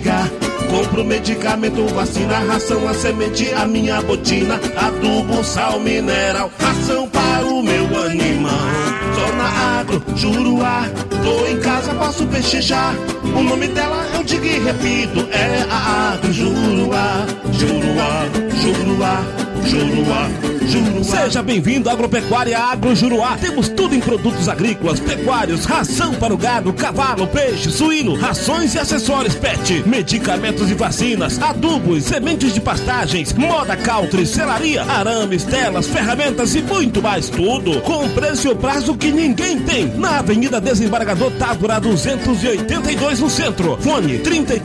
ligar. Compro medicamento, vacina, ração, a semente, a minha botina, adubo, sal, mineral, ração para o meu animal. Só na Agro Juruá, tô em casa, posso pechinchar. O nome dela eu digo e repito, é a Agro Juruá. Juruá, Juruá, Juruá, Juruá. Seja bem-vindo à Agropecuária Agro Juruá. Temos tudo em produtos agrícolas, pecuários, ração para o gado, cavalo, peixe, suíno, rações e acessórios pet, medicamentos e vacinas, adubos, sementes de pastagens, moda country, selaria, arames, telas, ferramentas e muito mais, tudo com preço e prazo que ninguém tem. Na Avenida Desembargador Távora 282 no centro. Fone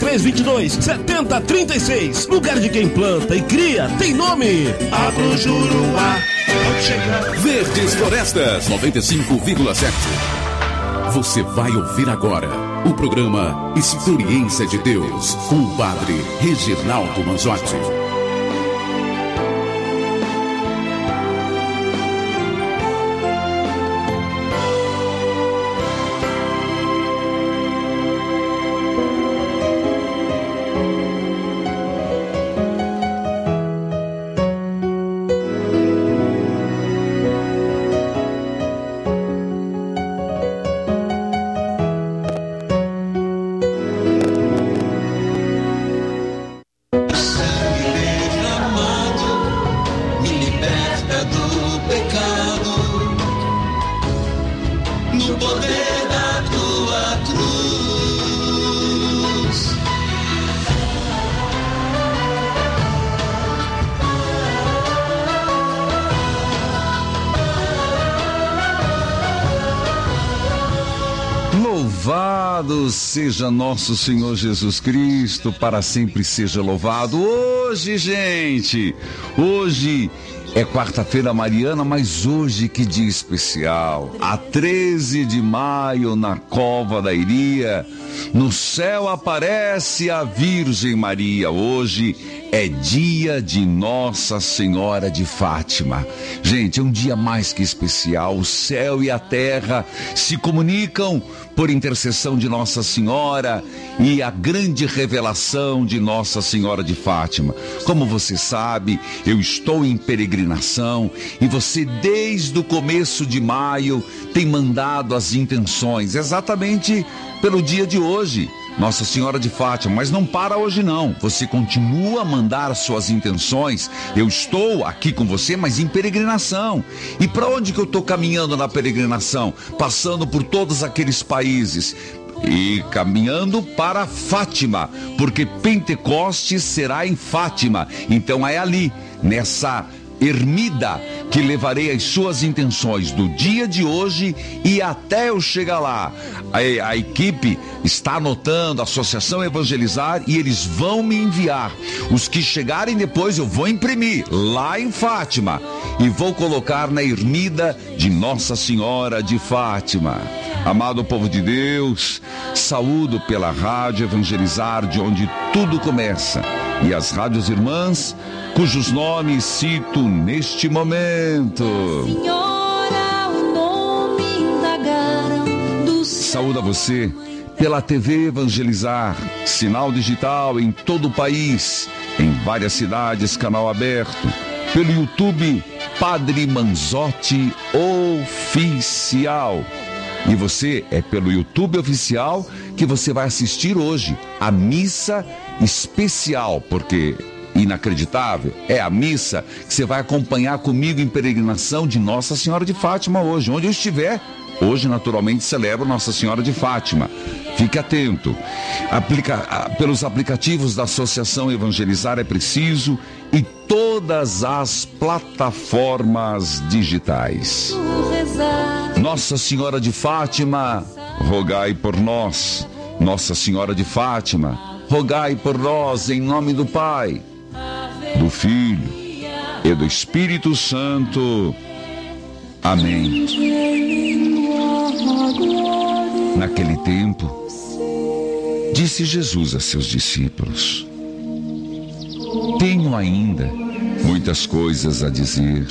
3322-7036. Lugar de quem planta e cria tem nome. Agro Juruá. Verdes Florestas 95,7. Você vai ouvir agora o programa Experiência de Deus com o Padre Reginaldo Manzotti. Louvado seja nosso Senhor Jesus Cristo, para sempre seja louvado. Hoje, gente, hoje é quarta-feira mariana, mas hoje que dia especial. A 13 de maio, na Cova da Iria, no céu aparece a Virgem Maria. Hoje é dia de Nossa Senhora de Fátima. Gente, é um dia mais que especial. O céu e a terra se comunicam por intercessão de Nossa Senhora e a grande revelação de Nossa Senhora de Fátima. Como você sabe, eu estou em peregrinação e você desde o começo de maio tem mandado as intenções exatamente pelo dia de hoje, Nossa Senhora de Fátima, mas não para hoje não, você continua a mandar suas intenções. Eu estou aqui com você, mas em peregrinação. E para onde que eu estou caminhando na peregrinação? Passando por todos aqueles países e caminhando para Fátima, porque Pentecostes será em Fátima. Então é ali, nessa ermida, que levarei as suas intenções do dia de hoje e até eu chegar lá. A equipe está anotando, a Associação Evangelizar, e eles vão me enviar. Os que chegarem depois eu vou imprimir lá em Fátima e vou colocar na ermida de Nossa Senhora de Fátima. Amado povo de Deus, saúdo pela Rádio Evangelizar, de onde tudo começa, e as rádios irmãs, cujos nomes cito neste momento. Senhora, o nome indagaram do céu. Saúdo a você pela TV Evangelizar, sinal digital em todo o país, em várias cidades, canal aberto. Pelo YouTube, Padre Manzotti Oficial. E você, é pelo YouTube Oficial que você vai assistir hoje a missa especial, porque inacreditável é a missa que você vai acompanhar comigo em peregrinação de Nossa Senhora de Fátima hoje, onde eu estiver. Hoje, naturalmente, celebro Nossa Senhora de Fátima. Fique atento. Pelos aplicativos da Associação Evangelizar é preciso, e todas as plataformas digitais. Nossa Senhora de Fátima, rogai por nós. Nossa Senhora de Fátima, rogai por nós, em nome do Pai, do Filho e do Espírito Santo. Amém. Naquele tempo, disse Jesus a seus discípulos: tenho ainda muitas coisas a dizer,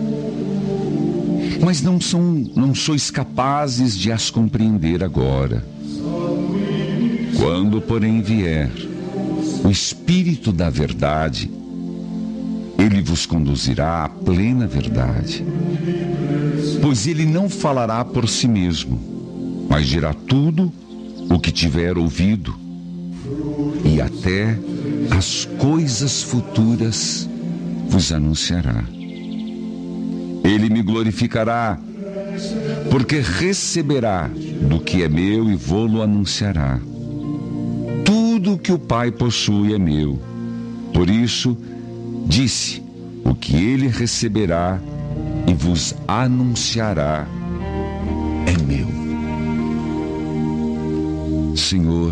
mas não sois capazes de as compreender agora. Quando, porém, vier o Espírito da verdade, ele vos conduzirá à plena verdade. Pois ele não falará por si mesmo, mas dirá tudo o que tiver ouvido, e até as coisas futuras vos anunciará. Ele me glorificará, porque receberá do que é meu e vô-lo anunciará. Tudo que o Pai possui é meu. Por isso, disse, o que ele receberá e vos anunciará é meu. Senhor,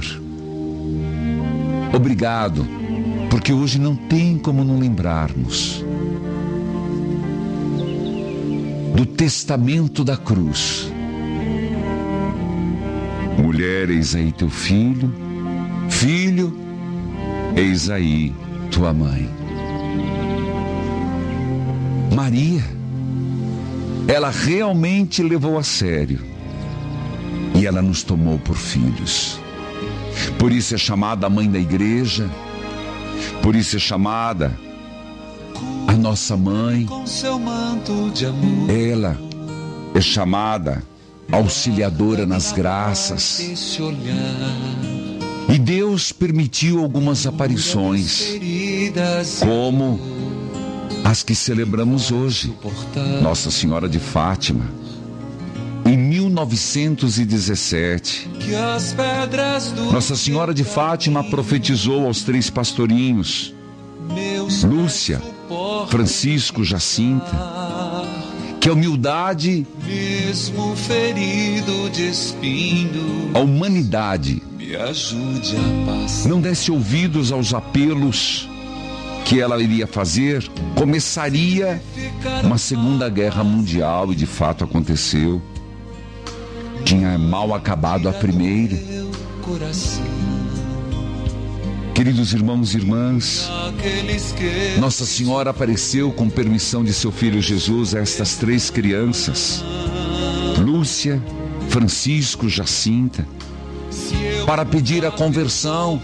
obrigado, porque hoje não tem como não lembrarmos do testamento da cruz. Mulher, eis aí teu filho. Filho, eis aí tua mãe. Maria, ela realmente levou a sério e ela nos tomou por filhos. Por isso é chamada a mãe da igreja, por isso é chamada a nossa mãe. Ela é chamada auxiliadora nas graças. E Deus permitiu algumas aparições, como as que celebramos hoje. Nossa Senhora de Fátima, em 1917, Nossa Senhora de Fátima profetizou aos 3 pastorinhos, Lúcia, Francisco, Jacinta, que a humildade, mesmo ferido de espinho, a humanidade não desse ouvidos aos apelos que ela iria fazer, começaria uma Segunda Guerra Mundial, e de fato aconteceu. Tinha mal acabado a primeira. Queridos irmãos e irmãs, Nossa Senhora apareceu com permissão de seu filho Jesus a estas 3 crianças, Lúcia, Francisco, Jacinta, para pedir a conversão,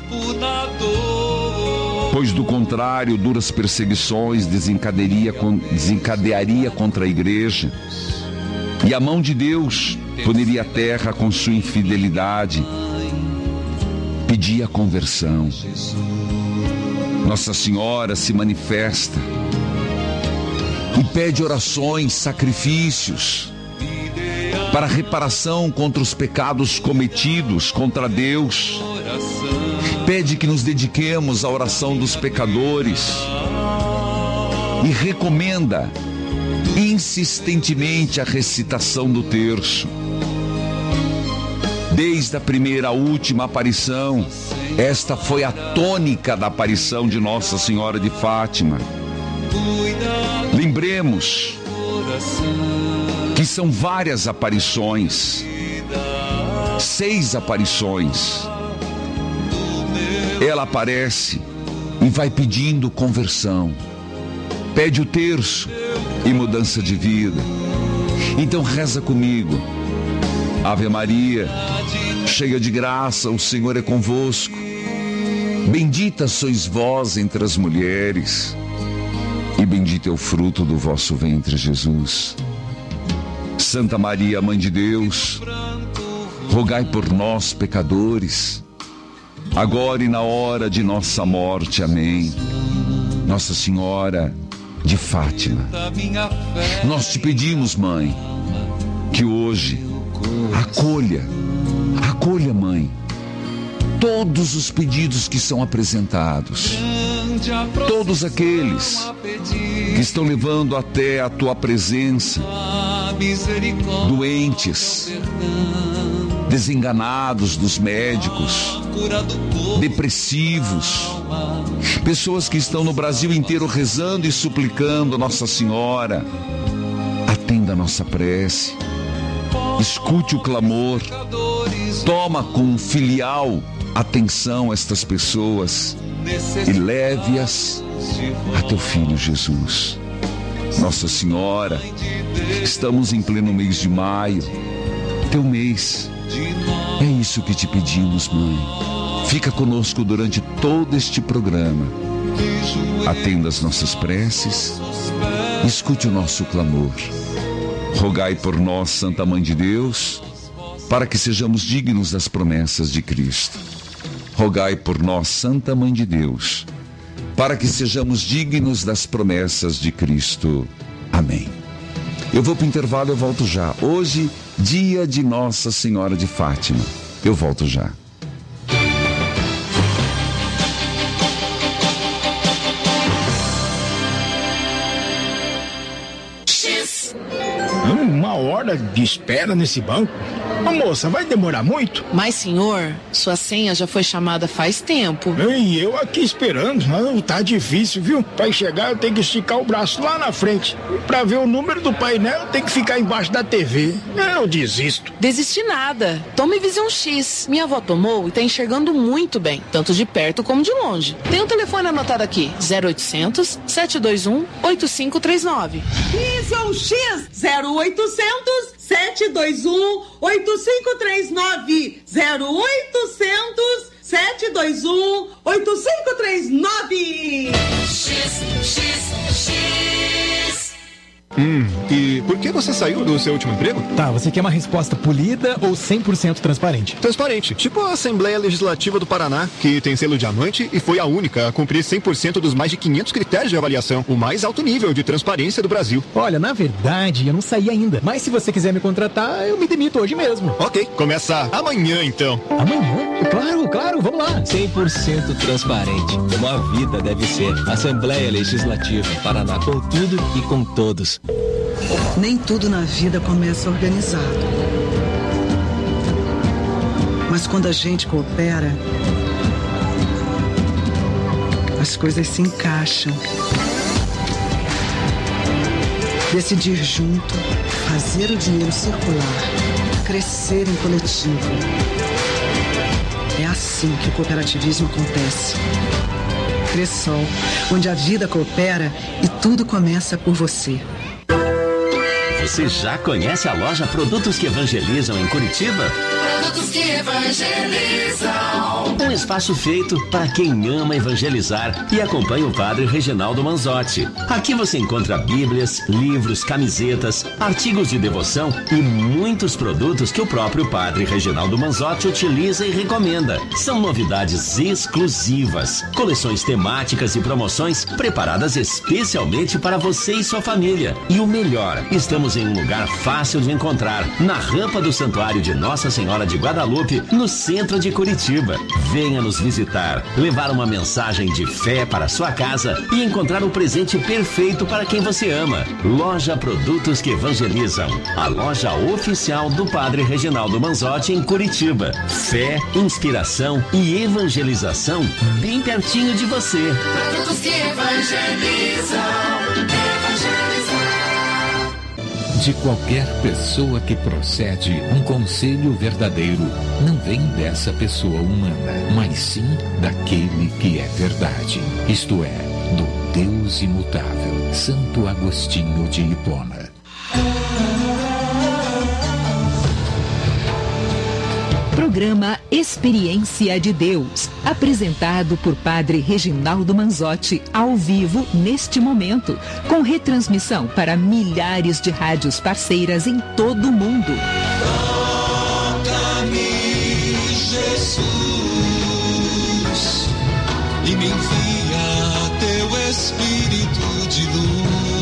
pois do contrário, duras perseguições desencadearia contra a igreja, e a mão de Deus puniria a terra com sua infidelidade. Pedia a conversão. Nossa Senhora se manifesta e pede orações, sacrifícios para reparação contra os pecados cometidos contra Deus. Pede que nos dediquemos à oração dos pecadores e recomenda insistentemente a recitação do terço. Desde a primeira à última aparição, esta foi a tônica da aparição de Nossa Senhora de Fátima. Lembremos que são várias aparições, 6 aparições. Ela aparece e vai pedindo conversão, pede o terço e mudança de vida. Então reza comigo. Ave Maria, cheia de graça, o Senhor é convosco. Bendita sois vós entre as mulheres, e bendito é o fruto do vosso ventre, Jesus. Santa Maria, Mãe de Deus, rogai por nós, pecadores, agora e na hora de nossa morte. Amém. Nossa Senhora de Fátima, nós te pedimos, Mãe, que hoje acolha, Mãe, todos os pedidos que são apresentados, todos aqueles que estão levando até a tua presença, doentes, desenganados dos médicos, depressivos, pessoas que estão no Brasil inteiro rezando e suplicando a Nossa Senhora. Atenda a nossa prece, escute o clamor, toma com filial atenção estas pessoas e leve-as a teu Filho Jesus. Nossa Senhora, estamos em pleno mês de maio, teu mês. É isso que te pedimos, Mãe. Fica conosco durante todo este programa. Atenda as nossas preces, escute o nosso clamor. Rogai por nós, Santa Mãe de Deus, para que sejamos dignos das promessas de Cristo. Rogai por nós, Santa Mãe de Deus, para que sejamos dignos das promessas de Cristo. Amém. Eu vou para o intervalo, eu volto já. Hoje, dia de Nossa Senhora de Fátima. Eu volto já. Uma hora de espera nesse banco? Ô, moça, vai demorar muito? Mas, senhor, sua senha já foi chamada faz tempo. E eu aqui esperando. Tá difícil, viu? Pra chegar eu tenho que esticar o braço lá na frente. E pra ver o número do painel eu tenho que ficar embaixo da TV. Eu desisto. Desistir nada. Tome Visão X. Minha avó tomou e tá enxergando muito bem, tanto de perto como de longe. Tem o telefone anotado aqui, 0800 721 8539. Visão X, 0800 721 8539. 0800 721 8539. E por que você saiu do seu último emprego? Tá, você quer uma resposta polida ou 100% transparente? Transparente, tipo a Assembleia Legislativa do Paraná, que tem selo diamante e foi a única a cumprir 100% dos mais de 500 critérios de avaliação, o mais alto nível de transparência do Brasil. Olha, na verdade, eu não saí ainda, mas se você quiser me contratar, eu me demito hoje mesmo. Ok, começa amanhã então. Amanhã? Claro, vamos lá. 100% transparente, como a vida deve ser. Assembleia Legislativa, Paraná, com tudo e com todos. Nem tudo na vida começa organizado. Mas quando a gente coopera, as coisas se encaixam. Decidir junto, fazer o dinheiro circular, crescer em coletivo. É assim que o cooperativismo acontece. Cressol, onde a vida coopera e tudo começa por você. Você já conhece a loja Produtos que Evangelizam em Curitiba? Produtos que Evangelizam. Um espaço feito para quem ama evangelizar e acompanha o Padre Reginaldo Manzotti. Aqui você encontra bíblias, livros, camisetas, artigos de devoção e muitos produtos que o próprio Padre Reginaldo Manzotti utiliza e recomenda. São novidades exclusivas, coleções temáticas e promoções preparadas especialmente para você e sua família. E o melhor, estamos em um lugar fácil de encontrar, na rampa do Santuário de Nossa Senhora de Guadalupe, no centro de Curitiba. Venha nos visitar, levar uma mensagem de fé para sua casa e encontrar o presente perfeito para quem você ama. Loja Produtos que Evangelizam, a loja oficial do Padre Reginaldo Manzotti em Curitiba. Fé, inspiração e evangelização bem pertinho de você. Produtos que evangelizam. De qualquer pessoa que procede um conselho verdadeiro, não vem dessa pessoa humana, mas sim daquele que é verdade, isto é, do Deus imutável, Santo Agostinho de Hipona. Programa Experiência de Deus, apresentado por Padre Reginaldo Manzotti, ao vivo neste momento, com retransmissão para milhares de rádios parceiras em todo o mundo. Toca-me, Jesus, e me envia teu Espírito de luz.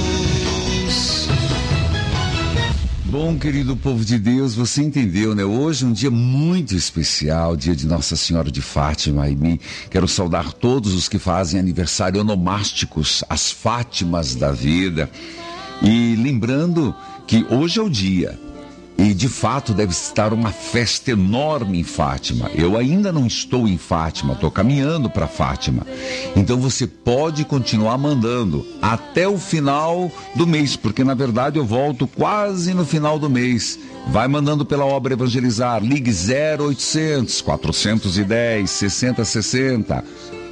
Bom, querido povo de Deus, você entendeu, né? Hoje é um dia muito especial, dia de Nossa Senhora de Fátima, e quero saudar todos os que fazem aniversário onomásticos, as Fátimas da vida, e lembrando que hoje é o dia, e de fato deve estar uma festa enorme em Fátima. Eu ainda não estou em Fátima, estou caminhando para Fátima. Então você pode continuar mandando até o final do mês, porque na verdade eu volto quase no final do mês. Vai mandando pela obra Evangelizar, ligue 0800 410 6060.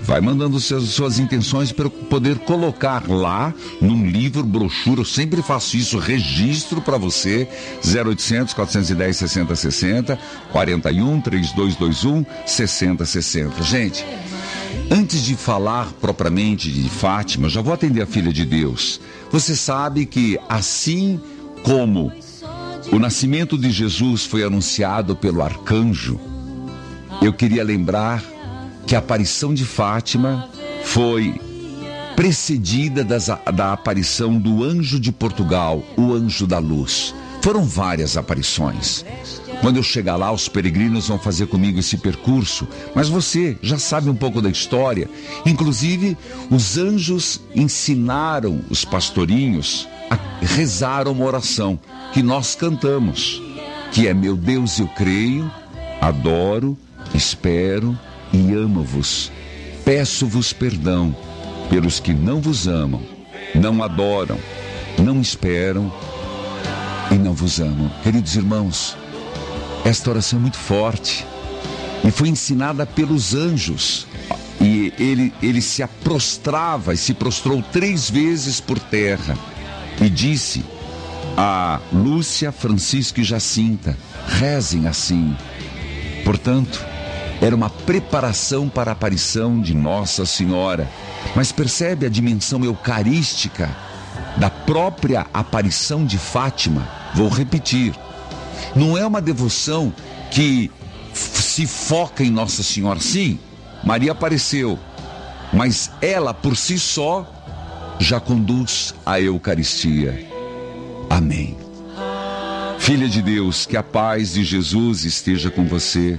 Vai mandando suas intenções para eu poder colocar lá num livro, brochura. Eu sempre faço isso, registro para você. 0800 410 6060, 41 3221 6060. Gente, antes de falar propriamente de Fátima, eu já vou atender a filha de Deus. Você sabe que assim como o nascimento de Jesus foi anunciado pelo arcanjo, eu queria lembrar que a aparição de Fátima foi precedida da aparição do anjo de Portugal, o anjo da luz. Foram várias aparições. Quando eu chegar lá, os peregrinos vão fazer comigo esse percurso, mas você já sabe um pouco da história. Inclusive, os anjos ensinaram os pastorinhos a rezar uma oração que nós cantamos, que é: meu Deus, eu creio, adoro, espero e amo-vos. Peço-vos perdão pelos que não vos amam, não adoram, não esperam e não vos amam. Queridos irmãos, esta oração é muito forte e foi ensinada pelos anjos. E ele se prostrava e se prostrou 3 vezes por terra e disse a Lúcia, Francisco e Jacinta: rezem assim. Portanto, era uma preparação para a aparição de Nossa Senhora. Mas percebe a dimensão eucarística da própria aparição de Fátima? Vou repetir. Não é uma devoção que se foca em Nossa Senhora. Sim, Maria apareceu, mas ela por si só já conduz a Eucaristia. Amém. Filha de Deus, que a paz de Jesus esteja com você.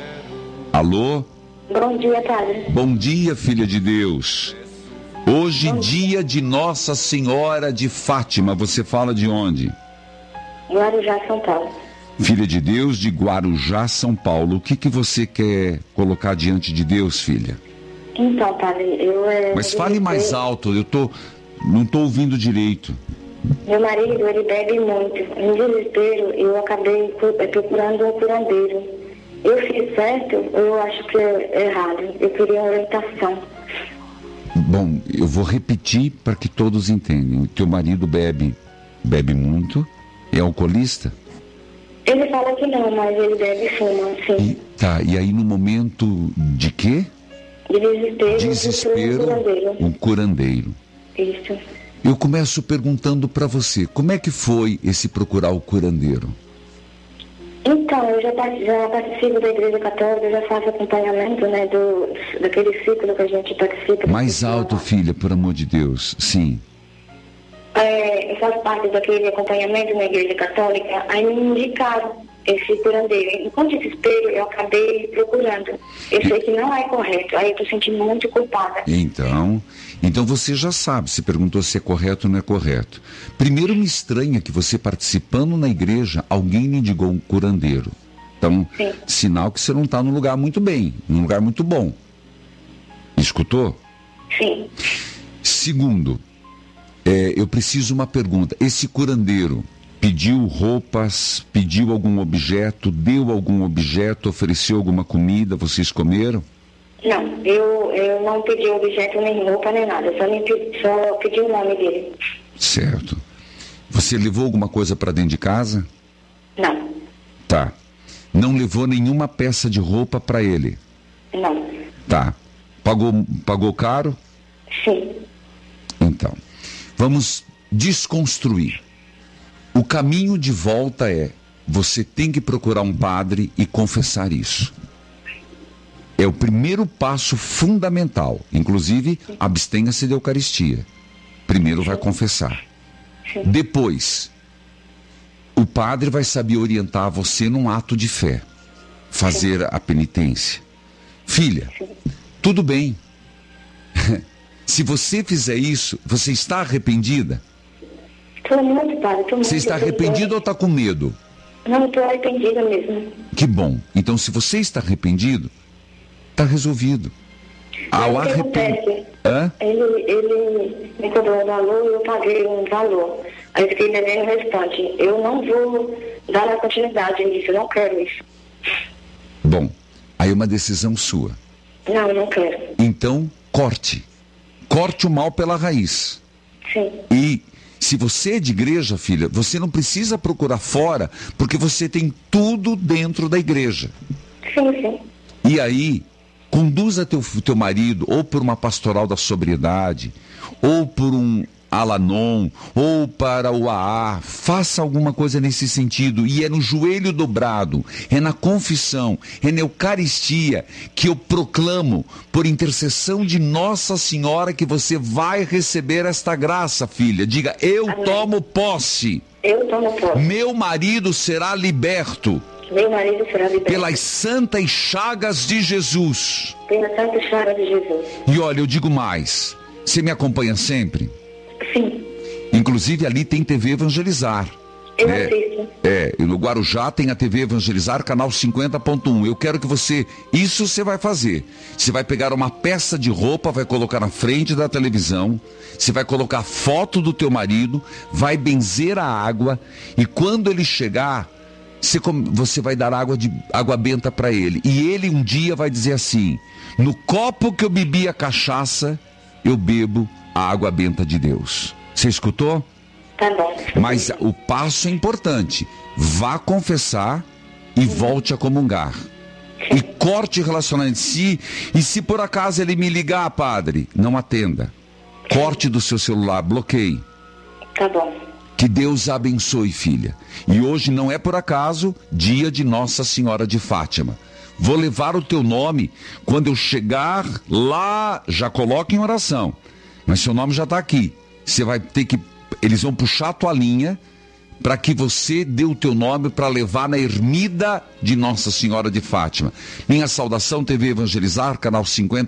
Alô? Bom dia, padre. Bom dia, filha de Deus. Hoje, dia de Nossa Senhora de Fátima. Você fala de onde? Guarujá, São Paulo. Filha de Deus, de Guarujá, São Paulo. O que você quer colocar diante de Deus, filha? Então, padre, Mas fale mais alto, não estou ouvindo direito. Meu marido, ele bebe muito. Em desespero, eu acabei procurando um curandeiro. Eu fiz certo, eu acho que é errado. Eu queria uma orientação. Bom, eu vou repetir para que todos entendam. O teu marido bebe muito? É alcoolista? Ele fala que não, mas ele bebe e fuma, sim. E aí no momento de quê? De desespero, um curandeiro. Isso. Eu começo perguntando para você, como é que foi esse procurar o curandeiro? Então, eu já participo da Igreja Católica, eu já faço acompanhamento, né, daquele ciclo que a gente participa. Mais alto, filha, por amor de Deus, sim. Eu faço parte daquele acompanhamento na Igreja Católica, aí me indicaram esse curandeiro. E com desespero, eu acabei procurando. Eu sei que não é correto, aí eu estou sentindo muito culpada. Então você já sabe, se perguntou se é correto ou não é correto. Primeiro, me estranha que você participando na igreja, alguém lhe indicou um curandeiro. Então, sim, sinal que você não está num lugar muito bem, num lugar muito bom. Escutou? Sim. Segundo, eu preciso uma pergunta. Esse curandeiro pediu roupas, pediu algum objeto, deu algum objeto, ofereceu alguma comida, vocês comeram? Não, eu não pedi objeto, nem roupa, nem nada. Só pedi o nome dele. Certo. Você levou alguma coisa para dentro de casa? Não. Tá. Não levou nenhuma peça de roupa para ele? Não. Tá. Pagou caro? Sim. Então, vamos desconstruir. O caminho de volta você tem que procurar um padre e confessar isso. É o primeiro passo fundamental. Inclusive, abstenha-se da Eucaristia. Primeiro vai confessar. Sim. Depois, o padre vai saber orientar você num ato de fé. Fazer a penitência. Filha, tudo bem. Se você fizer isso, você está arrependida? Estou muito, padre. Você está arrependida ou está com medo? Não, estou arrependida mesmo. Que bom. Então, se você está arrependido, está resolvido. Ao arrependimento. Ele me cobrou um valor e eu paguei um valor. Aí eu fiquei devendo o restante. Eu não vou dar a continuidade nisso, eu não quero isso. Bom, aí é uma decisão sua. Não, não quero. Então, corte o mal pela raiz. Sim. E se você é de igreja, filha, você não precisa procurar fora, porque você tem tudo dentro da igreja. Sim. E aí, conduza teu marido ou por uma pastoral da sobriedade, ou por um Alanon, ou para o AA, faça alguma coisa nesse sentido, e é no joelho dobrado, é na confissão, é na Eucaristia, que eu proclamo, por intercessão de Nossa Senhora, que você vai receber esta graça, filha. Diga, eu tomo posse. Eu tomo posse. Meu marido será liberto. Meu marido será liberto. Pelas santas chagas de Jesus. Pelas santas chagas de Jesus. E olha, eu digo mais, você me acompanha sempre? Sim. Inclusive ali tem TV Evangelizar. Eu assisto. E no Guarujá tem a TV Evangelizar, canal 50.1. Eu quero que isso você vai fazer. Você vai pegar uma peça de roupa, vai colocar na frente da televisão, você vai colocar foto do teu marido, vai benzer a água, e quando ele chegar, você vai dar água benta para ele. E ele um dia vai dizer assim: no copo que eu bebi a cachaça, eu bebo a água benta de Deus. Você escutou? Tá bom. Mas o passo é importante. Vá confessar e volte a comungar. E corte o relacionamento de si. E se por acaso ele me ligar, padre, não atenda. Corte do seu celular, bloqueie. Tá bom. Que Deus a abençoe, filha. E hoje não é por acaso dia de Nossa Senhora de Fátima. Vou levar o teu nome. Quando eu chegar lá, já coloque em oração. Mas seu nome já está aqui. Você vai ter que... Eles vão puxar a tua linha para que você dê o teu nome para levar na ermida de Nossa Senhora de Fátima. Minha saudação, TV Evangelizar, canal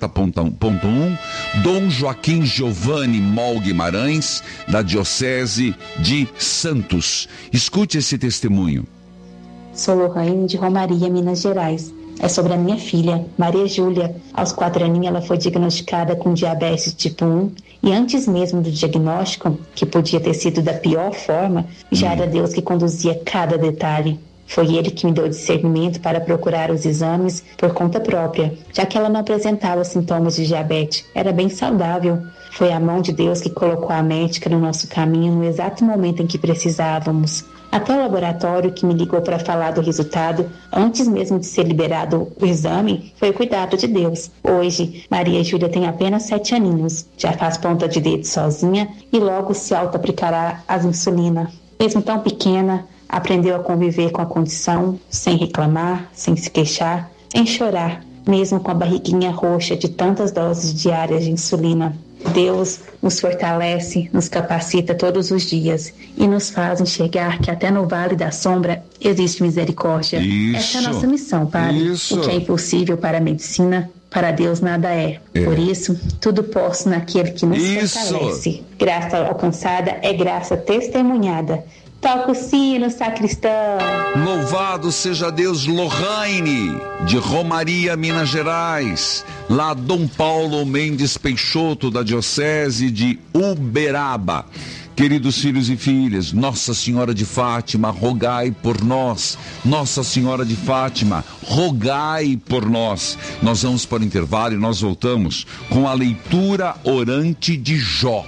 50.1, Dom Joaquim Giovanni Mol Guimarães, da Diocese de Santos. Escute esse testemunho. Sou Lohane de Romaria, Minas Gerais. É sobre a minha filha, Maria Júlia. Aos 4 aninhos ela foi diagnosticada com diabetes tipo 1 e antes mesmo do diagnóstico, que podia ter sido da pior forma, já era Deus que conduzia cada detalhe. Foi Ele que me deu discernimento para procurar os exames por conta própria, já que ela não apresentava sintomas de diabetes, era bem saudável. Foi a mão de Deus que colocou a médica no nosso caminho no exato momento em que precisávamos. Até o laboratório que me ligou para falar do resultado, antes mesmo de ser liberado o exame, foi o cuidado de Deus. Hoje, Maria Júlia tem apenas 7 aninhos, já faz ponta de dedo sozinha e logo se auto-aplicará as insulina. Mesmo tão pequena, aprendeu a conviver com a condição, sem reclamar, sem se queixar, sem chorar, mesmo com a barriguinha roxa de tantas doses diárias de insulina. Deus nos fortalece, nos capacita todos os dias e nos faz enxergar que até no vale da sombra existe misericórdia. Isso. Essa é a nossa missão, Padre. Isso. O que é impossível para a medicina, para Deus nada é. Por isso, tudo posso naquele que nos fortalece. Graça alcançada é graça testemunhada. Toca o sino, sacristão. Louvado seja Deus. Lohane, de Romaria, Minas Gerais. Lá Dom Paulo Mendes Peixoto, da Diocese de Uberaba. Queridos filhos e filhas, Nossa Senhora de Fátima, rogai por nós. Nossa Senhora de Fátima, rogai por nós. Nós vamos para o intervalo e nós voltamos com a leitura orante de Jó.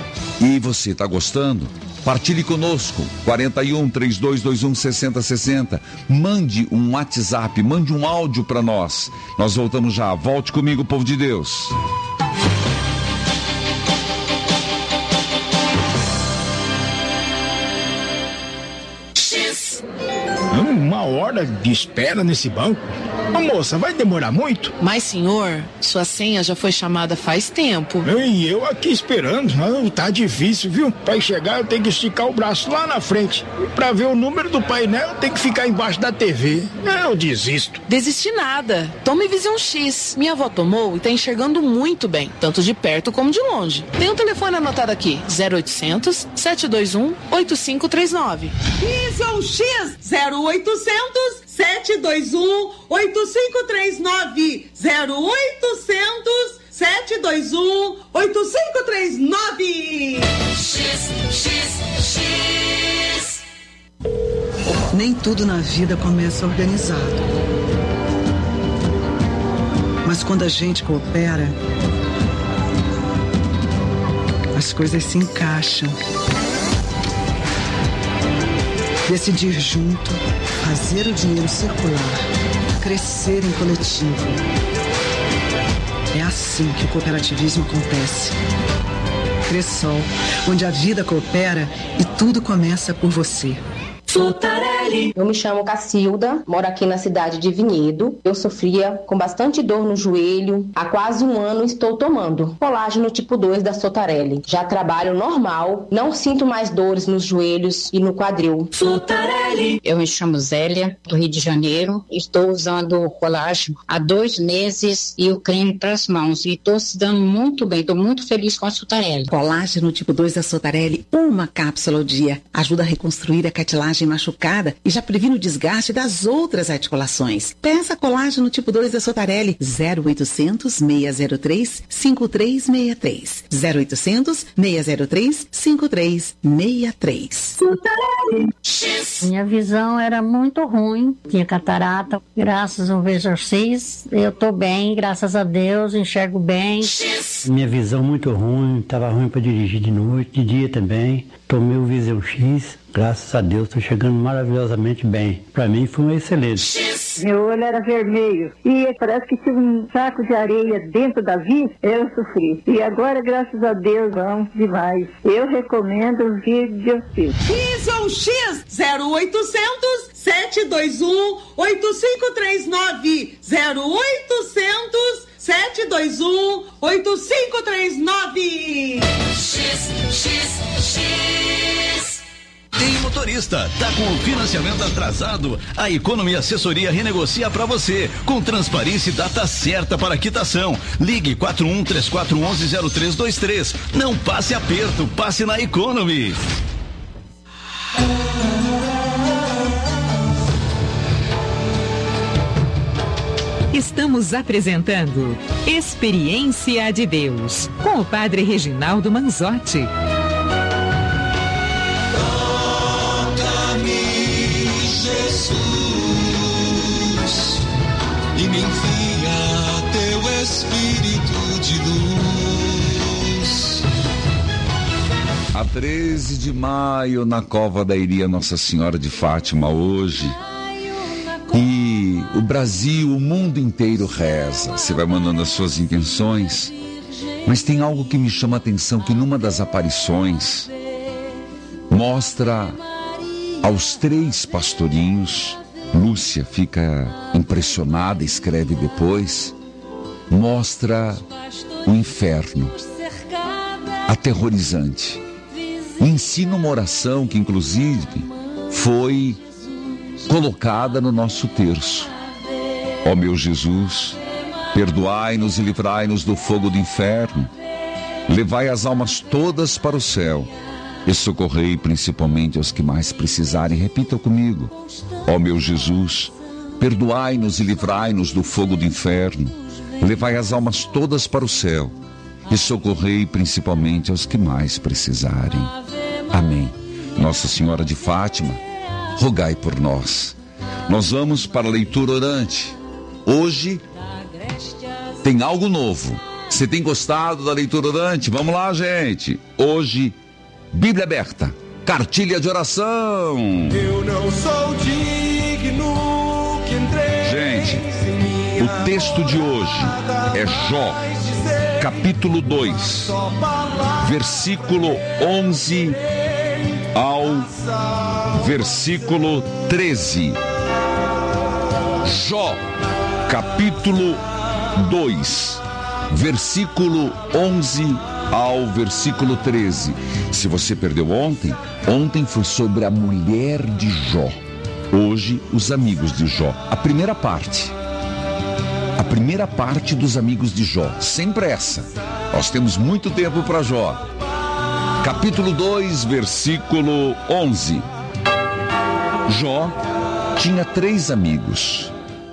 E você está gostando? Partilhe conosco, 41-3221-6060. Mande um WhatsApp, mande um áudio para nós. Nós voltamos já. Volte comigo, povo de Deus. Uma hora de espera nesse banco? Ô, moça, vai demorar muito? Mas, senhor, sua senha já foi chamada faz tempo. E eu aqui esperando. Tá difícil, viu? Pra chegar eu tenho que esticar o braço lá na frente. Pra ver o número do painel eu tenho que ficar embaixo da TV. Eu desisto. Desistir nada. Tome Vision X. Minha avó tomou e tá enxergando muito bem, tanto de perto como de longe. Tem um telefone anotado aqui, 0800 721 8539. Vision X, 0800 721 8539. 0800 721 8539. XXX. Nem tudo na vida começa organizado. Mas quando a gente coopera, as coisas se encaixam. Decidir junto, fazer o dinheiro circular, crescer em coletivo. É assim que o cooperativismo acontece. Cressol, onde a vida coopera e tudo começa por você. Sotarelli. Eu me chamo Cacilda, moro aqui na cidade de Vinhedo. Eu sofria com bastante dor no joelho. Há quase um ano estou tomando colágeno tipo 2 da Sotarelli. Já trabalho normal, não sinto mais dores nos joelhos e no quadril. Sotarelli. Eu me chamo Zélia, do Rio de Janeiro. Estou usando o colágeno há 2 meses e o creme para as mãos. E estou se dando muito bem, estou muito feliz com a Sotarelli. Colágeno tipo 2 da Sotarelli, uma cápsula ao dia. Ajuda a reconstruir a cartilagem machucada e já previne o desgaste das outras articulações. Peça colágeno tipo 2 da Sotarelli. 0800 603 5363. 0800 603 5363. Sotarelli. Minha visão era muito ruim, tinha catarata. Graças ao Visor 6, eu tô bem, graças a Deus, enxergo bem. Minha visão muito ruim, estava ruim para dirigir de noite, de dia também. Tomei o Visor X, graças a Deus, estou chegando maravilhosamente bem. Para mim foi um excelente. Meu olho era vermelho e parece que tinha um saco de areia dentro da vista, eu sofri. E agora, graças a Deus, vamos demais. Eu recomendo o Visor X. Visor X 0800 721 8539 0800 721 8539. Tem motorista, tá com o financiamento atrasado? A Economia Assessoria renegocia para você, com transparência e data certa para quitação. Ligue 4134110323. Não passe aperto, passe na Economy. Estamos apresentando Experiência de Deus, com o Padre Reginaldo Manzotti. Jesus, e me envia teu Espírito de luz. A 13 de maio, na Cova da Iria Nossa Senhora de Fátima, hoje. E o Brasil, o mundo inteiro reza. Você vai mandando as suas intenções. Mas tem algo que me chama a atenção, que numa das aparições mostra aos 3 pastorinhos. Lúcia fica impressionada, escreve depois, mostra o inferno, aterrorizante. E ensina uma oração que inclusive foi colocada no nosso terço. Ó meu Jesus, perdoai-nos e livrai-nos do fogo do inferno, levai as almas todas para o céu e socorrei principalmente aos que mais precisarem. Repita comigo. Ó meu Jesus, perdoai-nos e livrai-nos do fogo do inferno, levai as almas todas para o céu e socorrei principalmente aos que mais precisarem. Amém. Nossa Senhora de Fátima, rogai por nós. Nós vamos para a leitura orante. Hoje tem algo novo. Você tem gostado da leitura orante? Vamos lá, gente. Hoje, Bíblia aberta, cartilha de oração. Eu não sou digno que entrei. Gente, o texto de hoje é Jó, capítulo 2, versículo 11 ao versículo 13. Jó, capítulo 2, versículo 11 ao versículo 13. Se você perdeu ontem foi sobre a mulher de Jó. Hoje, os amigos de Jó. A primeira parte dos amigos de Jó. Sem pressa, nós temos muito tempo para Jó. Capítulo 2, versículo 11. Jó tinha 3 amigos.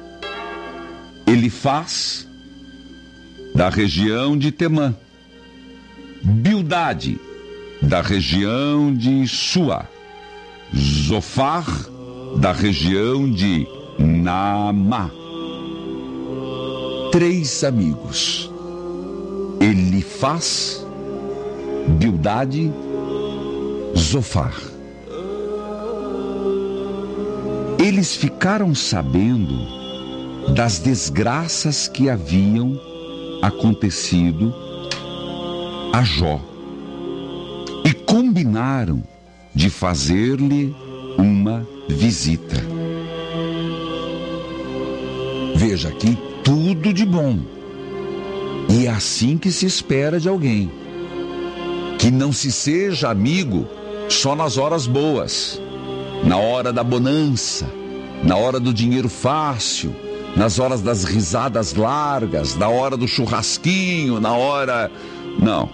Elifaz, da região de Temã. Bildade, da região de Suá. Zofar, da região de Naamá. 3 amigos: Elifaz, Bildade, Zofar. Eles ficaram sabendo das desgraças que haviam acontecido a Jó e combinaram de fazer-lhe uma visita. Veja aqui, tudo de bom. E é assim que se espera de alguém. Que não se seja amigo só nas horas boas, na hora da bonança, na hora do dinheiro fácil, nas horas das risadas largas, na hora do churrasquinho, na hora... Não.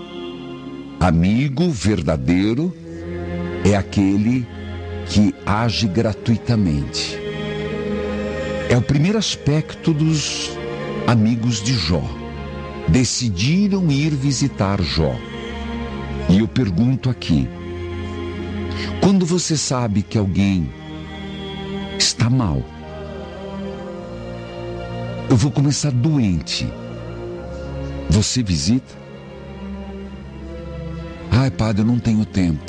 Amigo verdadeiro é aquele que age gratuitamente. É o primeiro aspecto dos amigos de Jó. Decidiram ir visitar Jó. E eu pergunto aqui: quando você sabe que alguém está mal, eu vou começar doente, você visita? Ai, padre, eu não tenho tempo.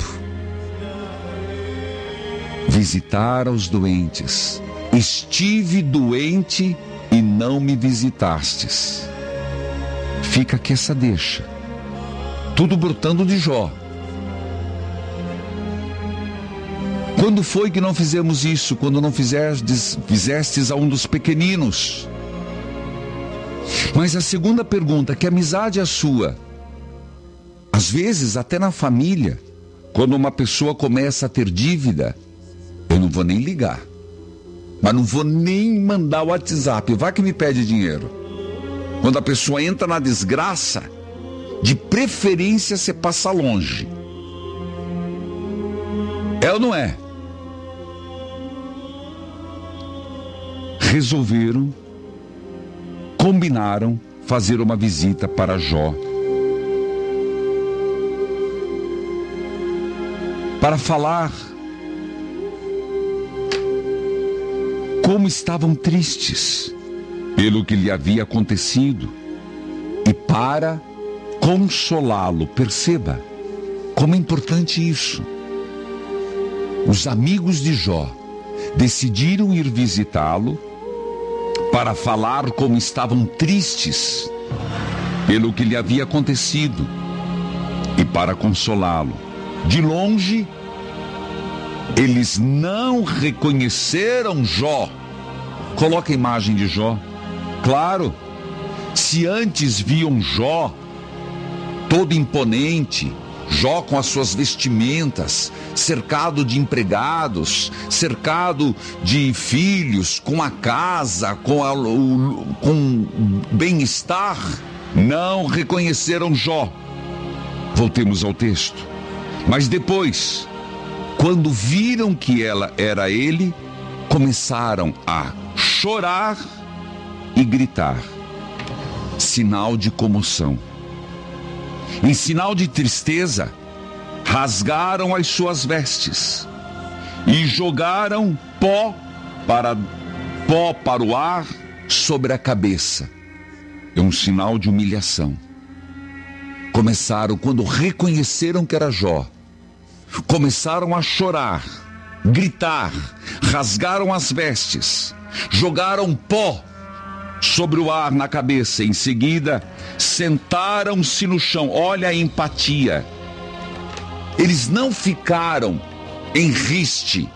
Visitar aos doentes. Estive doente e não me visitastes. Fica aqui essa deixa. Tudo brotando de Jó. Quando foi que não fizemos isso? Quando não fizestes a um dos pequeninos? Mas a segunda pergunta: que amizade é a sua? Às vezes, até na família, quando uma pessoa começa a ter dívida, eu não vou nem ligar, mas não vou nem mandar o WhatsApp, vai que me pede dinheiro. Quando a pessoa entra na desgraça, de preferência você passa longe. É ou não é? Resolveram, combinaram fazer uma visita para Jó, para falar como estavam tristes pelo que lhe havia acontecido e para consolá-lo. Perceba como é importante isso. Os amigos de Jó decidiram ir visitá-lo para falar como estavam tristes pelo que lhe havia acontecido e para consolá-lo. De longe, eles não reconheceram Jó. Coloca a imagem de Jó. Claro, se antes viam Jó todo imponente, Jó com as suas vestimentas, cercado de empregados, cercado de filhos, com a casa, com bem-estar, não reconheceram Jó. Voltemos ao texto. Mas depois, quando viram que ela era ele, começaram a chorar e gritar. Sinal de comoção. Em sinal de tristeza, rasgaram as suas vestes e jogaram pó para o ar sobre a cabeça. É um sinal de humilhação. Começaram, quando reconheceram que era Jó, começaram a chorar, gritar, rasgaram as vestes, jogaram pó sobre o ar na cabeça. Em seguida, sentaram-se no chão. Olha a empatia. Eles não ficaram em riste.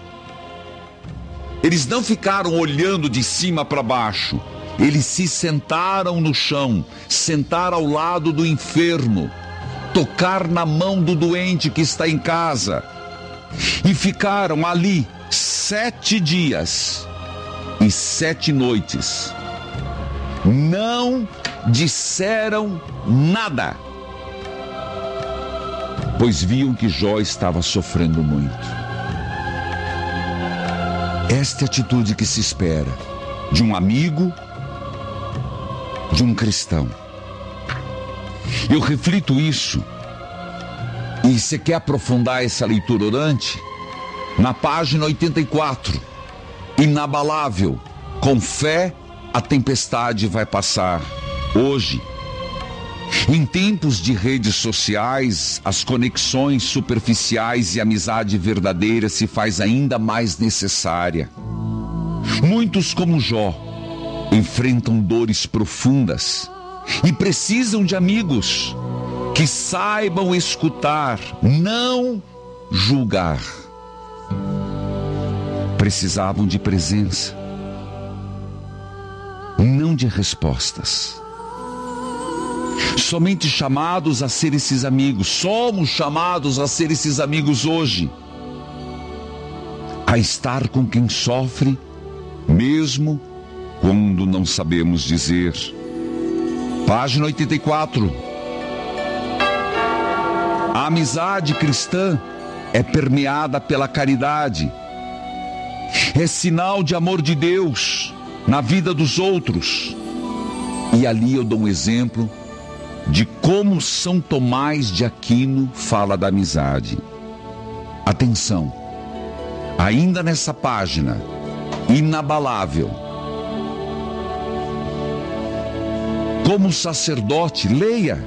Eles não ficaram olhando de cima para baixo. Eles se sentaram no chão, sentar ao lado do enfermo, tocar na mão do doente que está em casa. E ficaram ali 7 dias e 7 noites. Não disseram nada, pois viam que Jó estava sofrendo muito. Esta é a atitude que se espera de um amigo, de um cristão. Eu reflito isso, e você quer aprofundar essa leitura orante? Na página 84, inabalável, com fé a tempestade vai passar. Hoje, em tempos de redes sociais, as conexões superficiais e a amizade verdadeira se faz ainda mais necessária. Muitos, como Jó, enfrentam dores profundas e precisam de amigos que saibam escutar, não julgar. Precisavam de presença, não de respostas. Somente chamados a ser esses amigos, somos chamados a ser esses amigos hoje, a estar com quem sofre, mesmo quando não sabemos dizer. Página 84. A amizade cristã é permeada pela caridade, é sinal de amor de Deus na vida dos outros. E ali eu dou um exemplo de como São Tomás de Aquino fala da amizade. Atenção, ainda nessa página, inabalável. Como sacerdote, leia.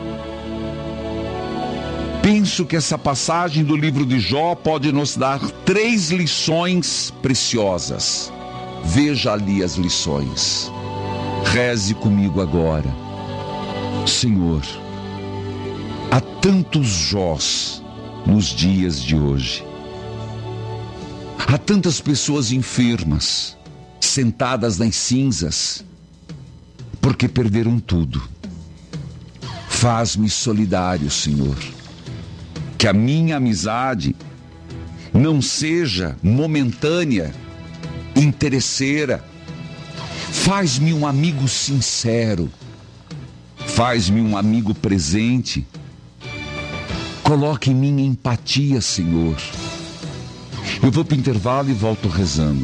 Penso que essa passagem do livro de Jó pode nos dar 3 lições preciosas. Veja ali as lições. Reze comigo agora. Senhor, há tantos Jós nos dias de hoje. Há tantas pessoas enfermas, sentadas nas cinzas, porque perderam tudo. Faz-me solidário, Senhor. Que a minha amizade não seja momentânea, interesseira. Faz-me um amigo sincero. Faz-me um amigo presente. Coloque em mim empatia, Senhor. Eu vou para o intervalo e volto rezando.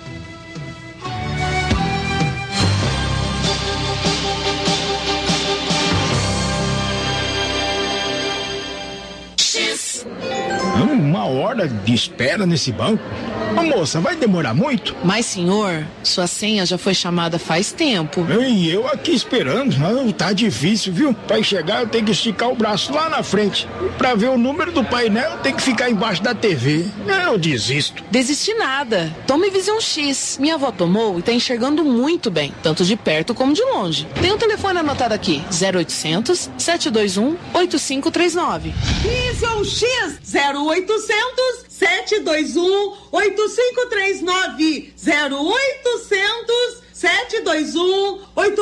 Uma hora de espera nesse banco? Ô, moça, vai demorar muito? Mas, senhor, sua senha já foi chamada faz tempo. E eu aqui esperando. Tá difícil, viu? Pra chegar eu tenho que esticar o braço lá na frente. Pra ver o número do painel eu tenho que ficar embaixo da TV. Eu desisto. Desistir nada. Tome Vision X. Minha avó tomou e tá enxergando muito bem, tanto de perto como de longe. Tem um telefone anotado aqui, 0800 721 8539. Vision X 0800 721 8539. 0800 721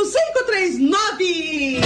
8539.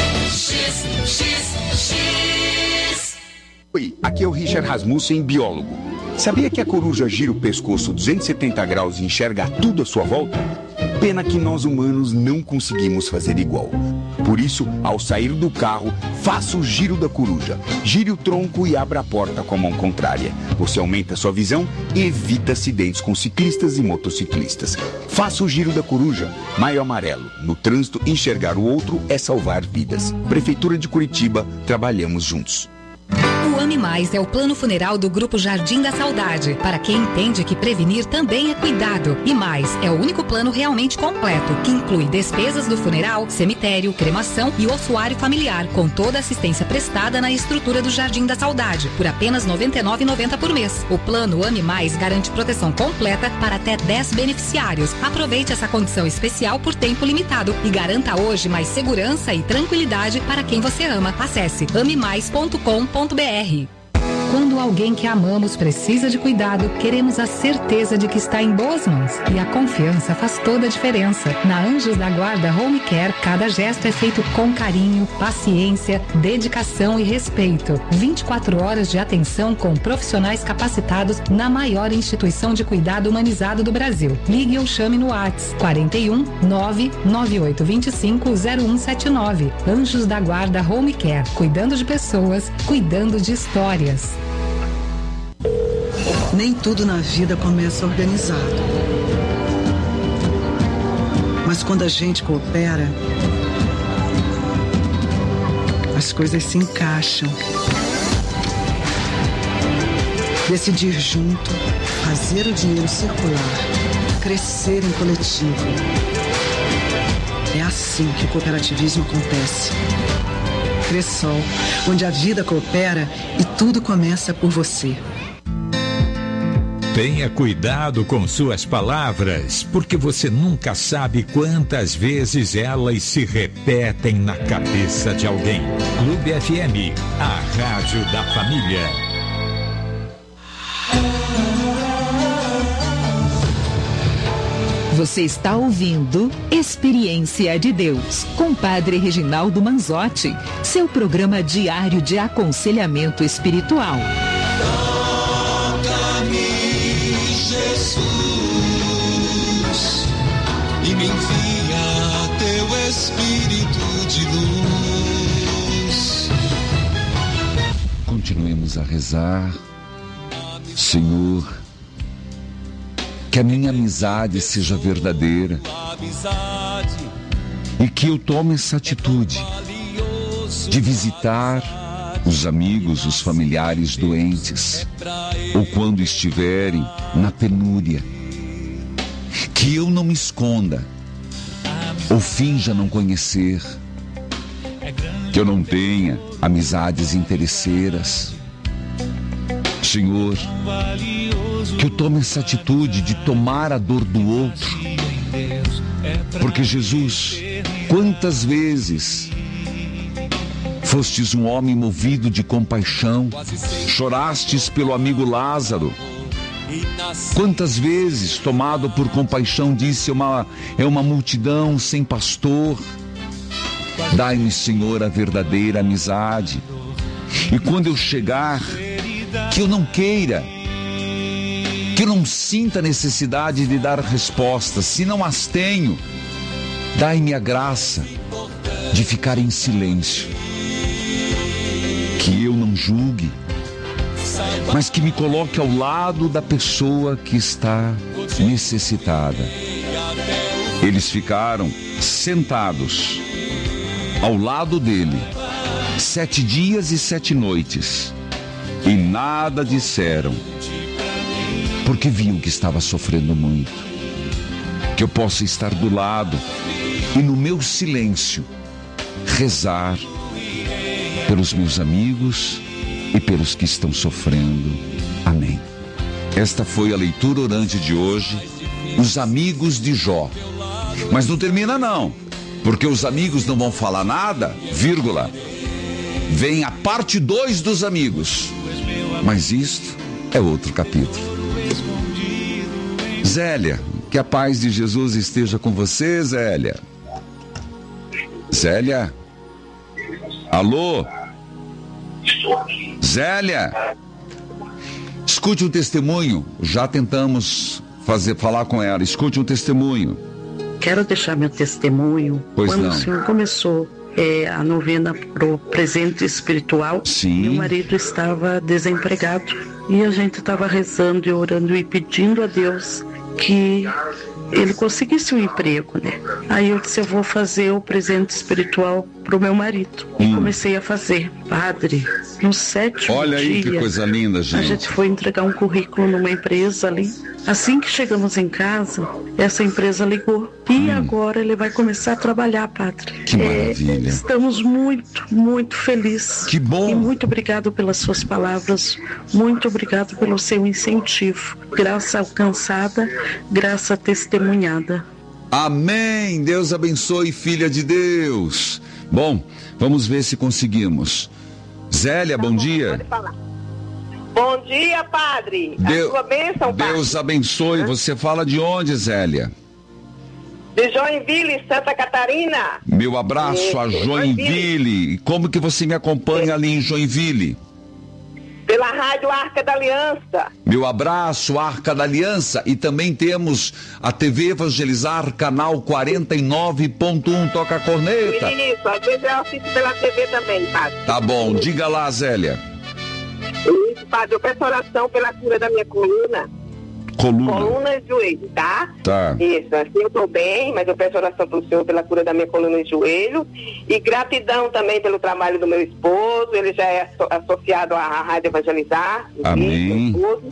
XXX. Oi, aqui é o Richard Rasmussen, biólogo. Sabia que a coruja gira o pescoço 270 graus e enxerga tudo à sua volta? Pena que nós humanos não conseguimos fazer igual. Por isso, ao sair do carro, faça o giro da coruja. Gire o tronco e abra a porta com a mão contrária. Você aumenta sua visão e evita acidentes com ciclistas e motociclistas. Faça o giro da coruja. Maio amarelo. No trânsito, enxergar o outro é salvar vidas. Prefeitura de Curitiba, trabalhamos juntos. O Ame Mais é o plano funeral do Grupo Jardim da Saudade, para quem entende que prevenir também é cuidado. E mais, é o único plano realmente completo, que inclui despesas do funeral, cemitério, cremação e ossuário familiar, com toda a assistência prestada na estrutura do Jardim da Saudade, por apenas R$ 99,90 por mês. O plano Ame Mais garante proteção completa para até 10 beneficiários. Aproveite essa condição especial por tempo limitado e garanta hoje mais segurança e tranquilidade para quem você ama. Acesse amemais.com.br. Quando alguém que amamos precisa de cuidado, queremos a certeza de que está em boas mãos. E a confiança faz toda a diferença. Na Anjos da Guarda Home Care, cada gesto é feito com carinho, paciência, dedicação e respeito. 24 horas de atenção com profissionais capacitados na maior instituição de cuidado humanizado do Brasil. Ligue ou chame no WhatsApp 41 99825 0179. Anjos da Guarda Home Care. Cuidando de pessoas, cuidando de histórias. Nem tudo na vida começa organizado. Mas quando a gente coopera, as coisas se encaixam. Decidir junto, fazer o dinheiro circular, crescer em coletivo. É assim que o cooperativismo acontece. Cressol, onde a vida coopera e tudo começa por você. Tenha cuidado com suas palavras, porque você nunca sabe quantas vezes elas se repetem na cabeça de alguém. Clube FM, a rádio da família. Você está ouvindo Experiência de Deus, com Padre Reginaldo Manzotti, seu programa diário de aconselhamento espiritual. Jesus, e me envia teu Espírito de luz. Continuemos a rezar. Senhor, que a minha amizade seja verdadeira e que eu tome essa atitude de visitar os amigos, os familiares doentes, ou quando estiverem na penúria, que eu não me esconda ou finja não conhecer, que eu não tenha amizades interesseiras. Senhor, que eu tome essa atitude de tomar a dor do outro, porque Jesus, quantas vezes fostes um homem movido de compaixão, chorastes pelo amigo Lázaro. Quantas vezes, tomado por compaixão, disse: é uma multidão sem pastor. Dai-me, Senhor, a verdadeira amizade. E quando eu chegar, que eu não queira, que eu não sinta necessidade de dar respostas. Se não as tenho, dai-me a graça de ficar em silêncio. Que eu não julgue, mas que me coloque ao lado da pessoa que está necessitada. Eles ficaram sentados ao lado dele 7 dias e 7 noites e nada disseram, porque viam que estava sofrendo muito. Que eu possa estar do lado e no meu silêncio rezar pelos meus amigos e pelos que estão sofrendo. Amém. Esta foi a leitura orante de hoje, os amigos de Jó. Mas não termina não, porque os amigos não vão falar nada, vírgula. Vem a parte 2 dos amigos. Mas isto é outro capítulo. Zélia, que a paz de Jesus esteja com você, Zélia. Zélia? Alô? Zélia, escute um testemunho. Já tentamos falar com ela. Escute um testemunho. Quero deixar meu testemunho. Pois quando não. O senhor começou a novena pro presente espiritual, sim, meu marido estava desempregado e a gente estava rezando e orando e pedindo a Deus que ele conseguisse um emprego, né? Aí eu disse: eu vou fazer o presente espiritual pro meu marido. E comecei a fazer. Padre, no 7º Olha aí dia, que coisa linda, gente. a gente foi entregar um currículo numa empresa ali. Assim que chegamos em casa, essa empresa ligou. E agora ele vai começar a trabalhar, padre. Que maravilha. Estamos muito, muito felizes. Que bom. E muito obrigado pelas suas palavras. Muito obrigado pelo seu incentivo. Graça alcançada, graça testemunhada. Amém. Deus abençoe, filha de Deus. Bom, vamos ver se conseguimos. Zélia, bom dia. Pode falar. Bom dia, padre. A sua bênção, padre. Deus abençoe. Você fala de onde, Zélia? De Joinville, Santa Catarina. Meu abraço a Joinville. Como que você me acompanha ali em Joinville? Pela Rádio Arca da Aliança. Meu abraço, Arca da Aliança. E também temos a TV Evangelizar, canal 49.1. Toca a corneta. Isso, às vezes eu assisto pela TV também, padre. Tá bom, diga lá, Zélia. Isso, padre, eu peço oração pela cura da minha coluna. Coluna e joelho, tá? Tá. Isso, assim eu tô bem, mas eu peço oração pro Senhor pela cura da minha coluna e joelho. E gratidão também pelo trabalho do meu esposo, ele já é associado à Rádio Evangelizar. Amém. Meu esposo.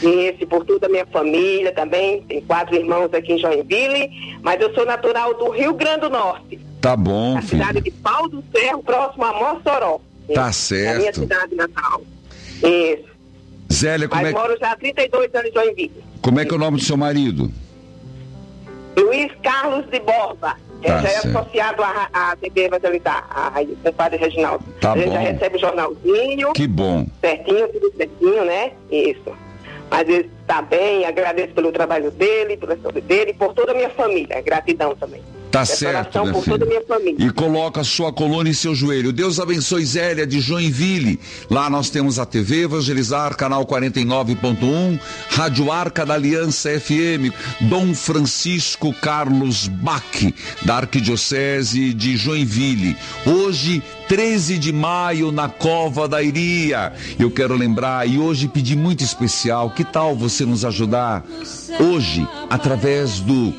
Isso, por toda a minha família também. Tem 4 irmãos aqui em Joinville, mas eu sou natural do Rio Grande do Norte. Tá bom, na cidade de Pau do Cerro, próximo a Mossoró. Tá Isso, certo. A minha cidade natal. Isso. Zélia, mas moro já há 32 anos em Joinville. Como é que é o nome do seu marido? Luiz Carlos de Borba. Tá Ele já certo. é associado à TV Evangelicar, a Padre Reginaldo. Tá Ele bom. já recebe o jornalzinho. Que bom. Certinho, tudo certinho, né? Isso. Mas ele está bem, agradeço pelo trabalho dele, pela saúde dele e por toda a minha família. Gratidão também. Tá certo, minha por filha. toda a minha família. E coloca a sua coluna em seu joelho. Deus abençoe Zélia de Joinville. Lá nós temos a TV Evangelizar, canal 49.1, Rádio Arca da Aliança FM, Dom Francisco Carlos Bach, da Arquidiocese de Joinville. Hoje, 13 de maio, na Cova da Iria. Eu quero lembrar, e hoje pedir muito especial, que tal você nos ajudar? Hoje, através do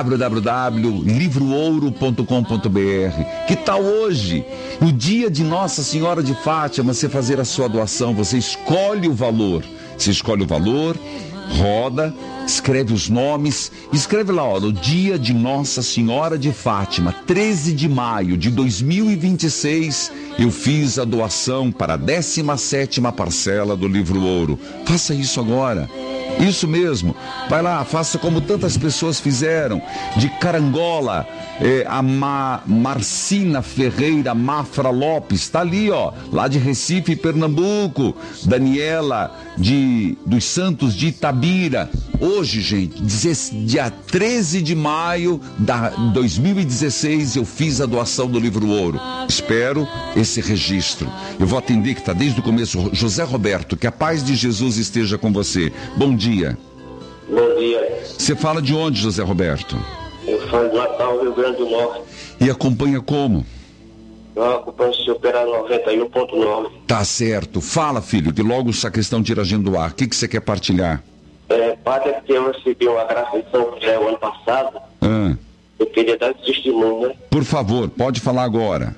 www.livroouro.com.br. Que tal hoje, no dia de Nossa Senhora de Fátima, você fazer a sua doação? Você escolhe o valor. Você escolhe o valor, roda, escreve os nomes, escreve lá, ó, no dia de Nossa Senhora de Fátima, 13 de maio de 2026, eu fiz a doação para a 17ª parcela do Livro Ouro. Faça isso agora. Isso mesmo, vai lá, faça como tantas pessoas fizeram. De Carangola, a Marcina Ferreira Mafra Lopes, tá ali, ó, lá de Recife, Pernambuco. Daniela dos Santos de Itabira. Hoje, gente, dia 13 de maio de 2016, eu fiz a doação do Livro Ouro. Espero esse registro. Eu vou atender, que está desde o começo, José Roberto, que a paz de Jesus esteja com você. Bom dia. Bom dia. Você fala de onde, José Roberto? Eu falo do Natal, Rio Grande do Norte. E acompanha como? Eu acompanho o seu Opera 91.9. Tá certo. Fala, filho, que logo o sacristão tira a gente do ar. O que você quer partilhar? Padre, que eu recebi uma graça de São José o ano passado. Eu queria dar esse testemunho, né? Por favor, pode falar agora.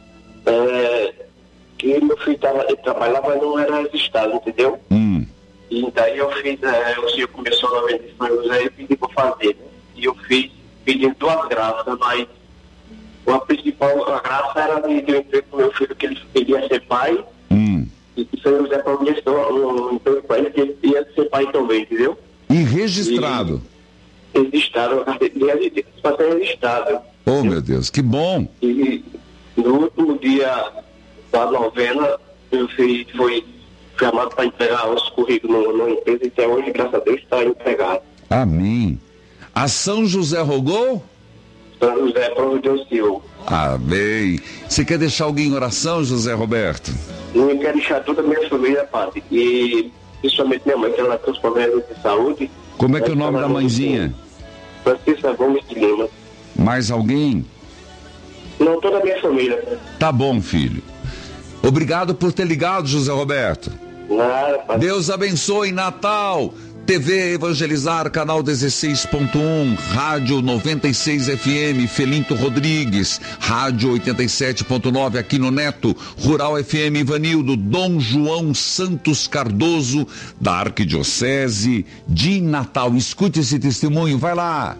Que meu filho ele trabalhava, mas não era registrado, entendeu? E daí eu fiz, o senhor começou a vender São José e pedi para fazer, né? E eu fiz, pedindo 2 graças, mas a principal graça era de eu emprego para o meu filho, que ele queria ser pai. E que São José providenciou um emprego para ele, que ele ia ser pai também, entendeu? E registrado? Registrado, para ser registrado. Oh, meu Deus, que bom! E no último dia da novena, meu filho foi chamado para entregar os currículos na empresa e até hoje, graças a Deus, está empregado. Amém. A São José rogou? São José providenciou. Amém. Você quer deixar alguém em oração, José Roberto? Eu quero deixar toda a minha família, padre. E principalmente minha mãe, que ela tem os problemas de saúde. Como é que é o nome da mãezinha? Francisca Gomes de Lima. Mais alguém? Não, toda a minha família. Tá bom, filho. Obrigado por ter ligado, José Roberto. Nada, padre. Deus abençoe, Natal. TV Evangelizar, canal 16.1, Rádio 96 FM, Felinto Rodrigues, Rádio 87.9 aqui no Neto, Rural FM Ivanildo, Dom João Santos Cardoso, da Arquidiocese de Natal. Escute esse testemunho, vai lá.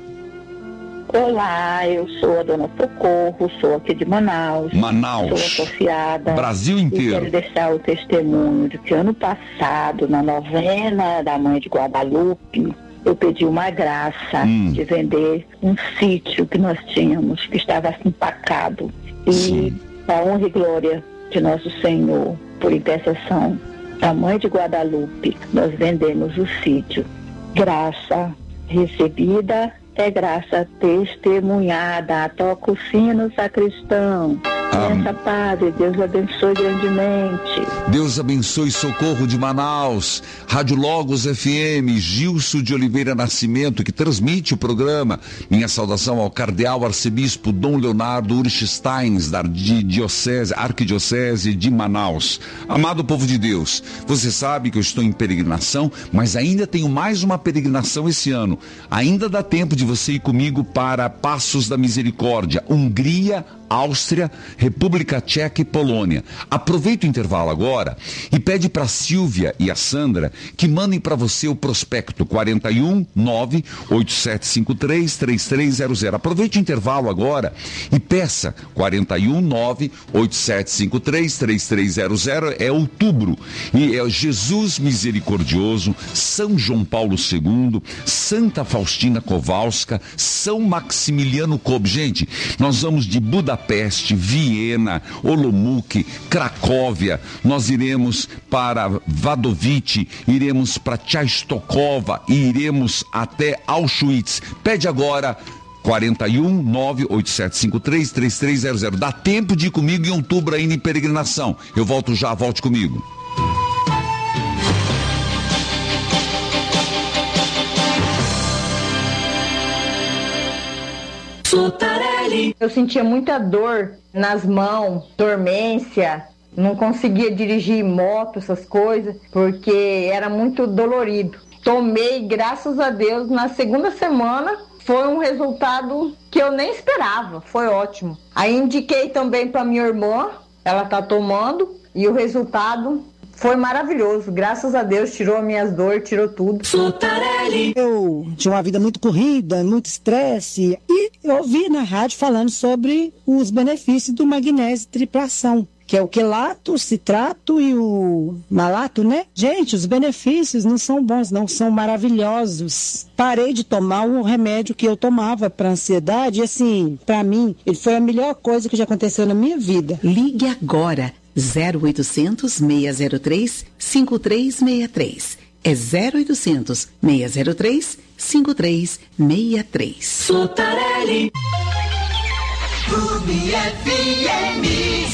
Olá, eu sou a dona Socorro, sou aqui de Manaus. Sou associada. Brasil inteiro. E quero deixar o testemunho de que ano passado, na novena da Mãe de Guadalupe, eu pedi uma graça de vender um sítio que nós tínhamos, que estava empacado. E a honra e glória de nosso Senhor, por intercessão da Mãe de Guadalupe, nós vendemos o sítio. Graça recebida é graça testemunhada. Toca o sino, sacristão. Essa padre, Deus abençoe grandemente. Deus abençoe Socorro de Manaus, Rádio Logos FM, Gilson de Oliveira Nascimento, que transmite o programa. Minha saudação ao cardeal arcebispo Dom Leonardo Urchsteins, da Arquidiocese de Manaus. Amado povo de Deus, você sabe que eu estou em peregrinação, mas ainda tenho mais uma peregrinação esse ano. Ainda dá tempo de você ir comigo para Passos da Misericórdia, Hungria, Áustria, República Tcheca e Polônia. Aproveita o intervalo agora e pede para Silvia e a Sandra que mandem para você o prospecto 41 98753 3300. Aproveite o intervalo agora e peça 41 98753 3300. É outubro e é Jesus Misericordioso, São João Paulo II, Santa Faustina Kowalska, São Maximiliano Kolbe. Gente, nós vamos de Budapeste, Viena, Olomouc, Cracóvia, nós iremos para Wadowice, iremos para Częstochowa e iremos até Auschwitz. Pede agora 41 98753 3300. Dá tempo de ir comigo em outubro ainda em peregrinação. Eu volto já, volte comigo. Eu sentia muita dor nas mãos, dormência, não conseguia dirigir moto, essas coisas, porque era muito dolorido. Tomei, graças a Deus, na segunda semana, foi um resultado que eu nem esperava, foi ótimo. Aí indiquei também para minha irmã, ela tá tomando, e o resultado foi maravilhoso, graças a Deus, tirou as minhas dores, tirou tudo. Eu tinha uma vida muito corrida, muito estresse, e eu ouvi na rádio falando sobre os benefícios do magnésio triplação, que é o quelato, o citrato e o malato, né? Gente, os benefícios não são bons, não, são maravilhosos. Parei de tomar um remédio que eu tomava para ansiedade e, assim, para mim, ele foi a melhor coisa que já aconteceu na minha vida. Ligue agora, 0800 603 5363. É 0800 603 5363. Sotarelli. Clube FM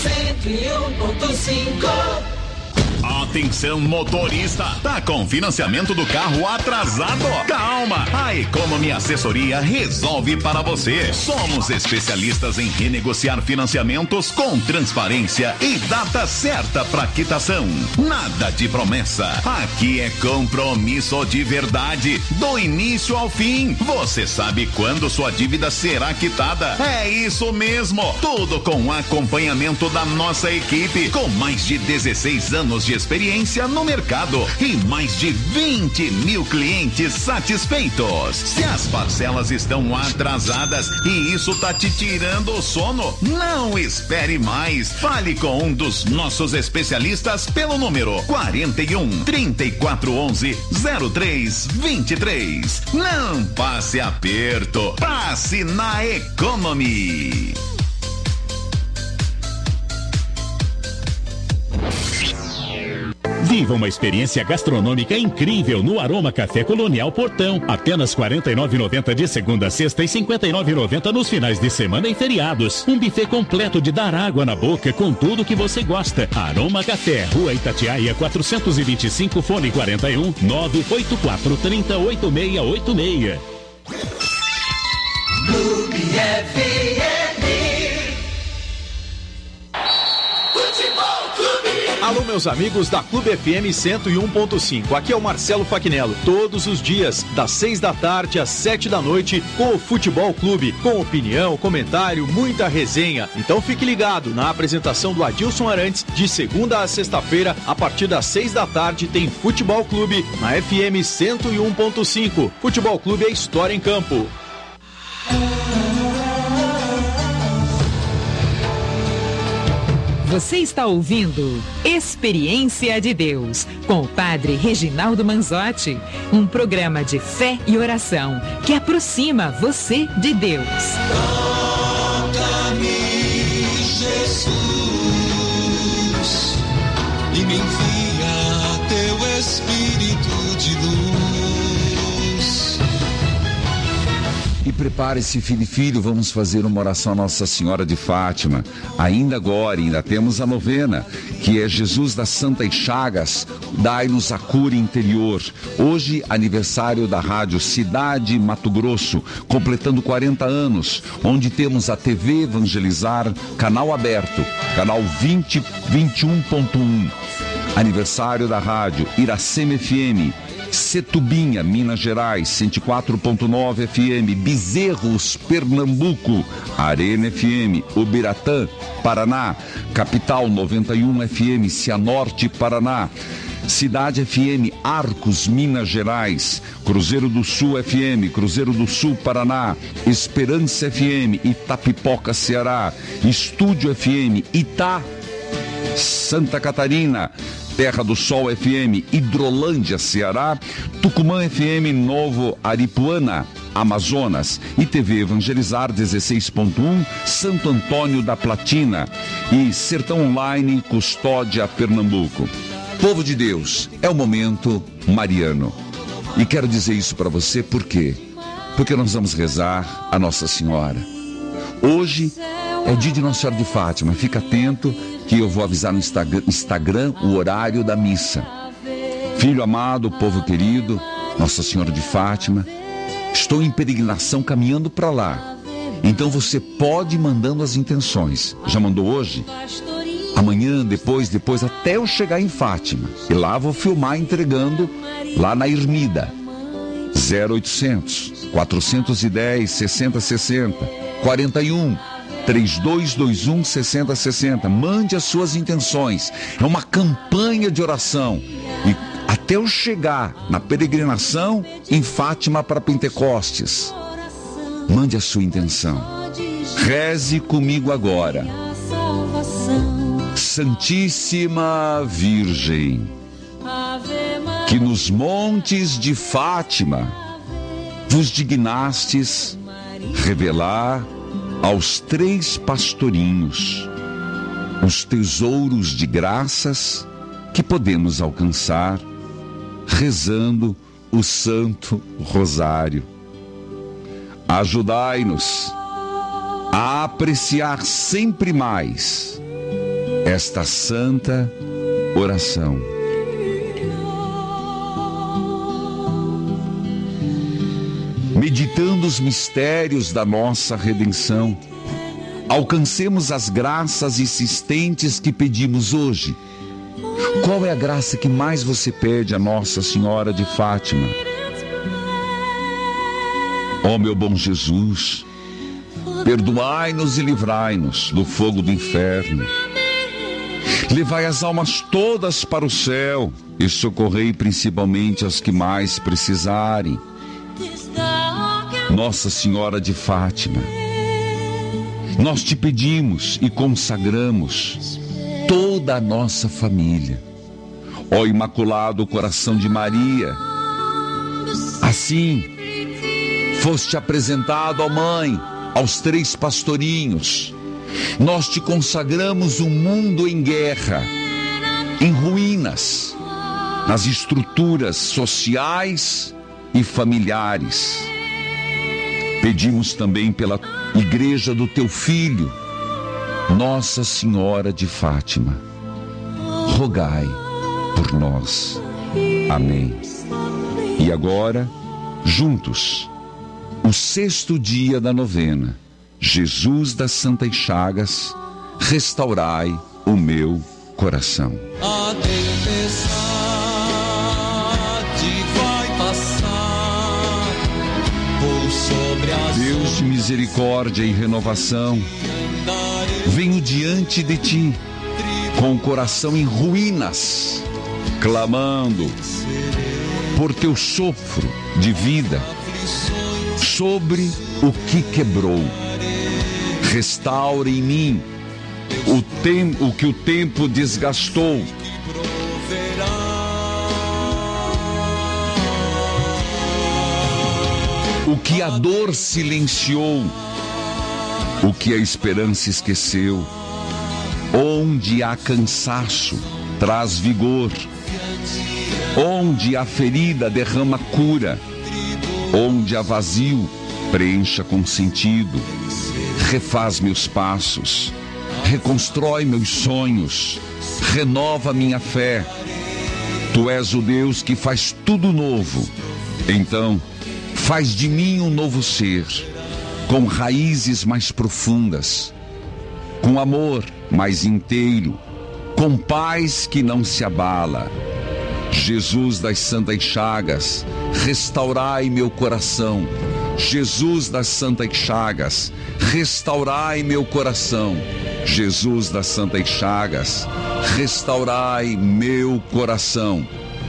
101.5. Atenção motorista, tá com financiamento do carro atrasado? Calma, a Economy Assessoria resolve para você. Somos especialistas em renegociar financiamentos com transparência e data certa para quitação. Nada de promessa, aqui é compromisso de verdade, do início ao fim. Você sabe quando sua dívida será quitada? É isso mesmo, tudo com acompanhamento da nossa equipe, com mais de 16 anos de experiência no mercado e mais de 20 mil clientes satisfeitos. Se as parcelas estão atrasadas e isso tá te tirando o sono, não espere mais. Fale com um dos nossos especialistas pelo número 41 3411 0323. Não passe aperto, passe na Economy. Viva uma experiência gastronômica incrível no Aroma Café Colonial Portão. Apenas R$ 49,90 de segunda a sexta e R$ 59,90 nos finais de semana e feriados. Um buffet completo de dar água na boca com tudo que você gosta. Aroma Café, Rua Itatiaia 425, fone 41 984 30 8686. Clube FM. Alô, meus amigos da Clube FM 101.5. Aqui é o Marcelo Fachinello. Todos os dias, das 6 da tarde às 7 da noite, com o Futebol Clube. Com opinião, comentário, muita resenha. Então fique ligado na apresentação do Adilson Arantes, de segunda a sexta-feira, a partir das 6 da tarde, tem Futebol Clube na FM 101.5. Futebol Clube é história em campo. Você está ouvindo Experiência de Deus, com o Padre Reginaldo Manzotti, um programa de fé e oração que aproxima você de Deus. Toca-me, Jesus, e me envia teu Espírito de luz. E prepare-se, filho, vamos fazer uma oração a Nossa Senhora de Fátima. Ainda agora, ainda temos a novena, que é Jesus das Santas Chagas, dai-nos a cura interior. Hoje, aniversário da Rádio Cidade Mato Grosso, completando 40 anos, onde temos a TV Evangelizar, canal aberto, canal 21.1. Aniversário da Rádio Iracema FM, Setubinha, Minas Gerais, 104.9 FM, Bezerros, Pernambuco, Arena FM, Ubiratã, Paraná, Capital 91 FM, Cianorte, Paraná, Cidade FM, Arcos, Minas Gerais, Cruzeiro do Sul FM, Cruzeiro do Sul, Paraná, Esperança FM, Itapipoca, Ceará, Estúdio FM, Itá, Santa Catarina, Terra do Sol FM, Hidrolândia, Ceará, Tucumã FM, Novo Aripuana, Amazonas, e TV Evangelizar 16.1, Santo Antônio da Platina e Sertão Online, Custódia, Pernambuco. Povo de Deus, é o momento mariano. E quero dizer isso para você por quê? Porque nós vamos rezar a Nossa Senhora. Hoje é dia de Nossa Senhora de Fátima. Fica atento que eu vou avisar no Instagram o horário da missa. Filho amado, povo querido, Nossa Senhora de Fátima, estou em peregrinação caminhando para lá. Então você pode ir mandando as intenções. Já mandou hoje? Amanhã, depois, até eu chegar em Fátima. E lá vou filmar entregando lá na Ermida. 0800 410 6060 41 3221 6060. Mande as suas intenções. É uma campanha de oração. E até eu chegar na peregrinação em Fátima para Pentecostes, mande a sua intenção. Reze comigo agora. Santíssima Virgem, que nos montes de Fátima vos dignastes revelar aos 3 pastorinhos os tesouros de graças que podemos alcançar rezando o Santo Rosário. Ajudai-nos a apreciar sempre mais esta santa oração. Meditando os mistérios da nossa redenção, alcancemos as graças insistentes que pedimos hoje. Qual é a graça que mais você pede a Nossa Senhora de Fátima? Ó meu bom Jesus, perdoai-nos e livrai-nos do fogo do inferno. Levai as almas todas para o céu e socorrei principalmente as que mais precisarem. Nossa Senhora de Fátima, nós te pedimos e consagramos toda a nossa família. Ó Imaculado Coração de Maria, assim foste apresentado, ó Mãe, aos 3 pastorinhos. Nós te consagramos um mundo em guerra, em ruínas, nas estruturas sociais e familiares. Pedimos também pela Igreja do Teu Filho, Nossa Senhora de Fátima. Rogai por nós. Amém. E agora, juntos, o 6º dia da novena, Jesus das Santas Chagas, restaurai o meu coração. A tempestade vai passar por sobre as Deus de misericórdia e renovação, venho diante de ti com o coração em ruínas, clamando por teu sopro de vida sobre o que quebrou. Restaure em mim o que o tempo desgastou. O que a dor silenciou, o que a esperança esqueceu. Onde há cansaço, traz vigor. Onde há ferida, derrama cura. Onde há vazio, preencha com sentido. Refaz meus passos, reconstrói meus sonhos, renova minha fé. Tu és o Deus que faz tudo novo. Então, faz de mim um novo ser, com raízes mais profundas, com amor mais inteiro, com paz que não se abala. Jesus das Santas Chagas, restaurai meu coração. Jesus das Santas Chagas, restaurai meu coração. Jesus das Santas Chagas, restaurai meu coração.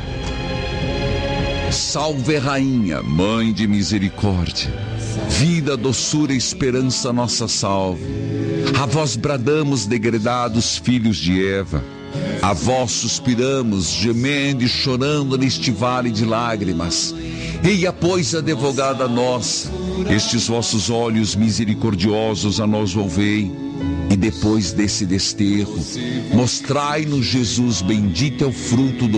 Salve Rainha, Mãe de Misericórdia, vida, doçura e esperança nossa salve. A vós bradamos, degredados filhos de Eva. A vós suspiramos, gemendo e chorando neste vale de lágrimas. Eia, pois, advogada nossa, estes vossos olhos misericordiosos a nós volvei. E depois desse desterro, mostrai-nos Jesus, bendito é o fruto do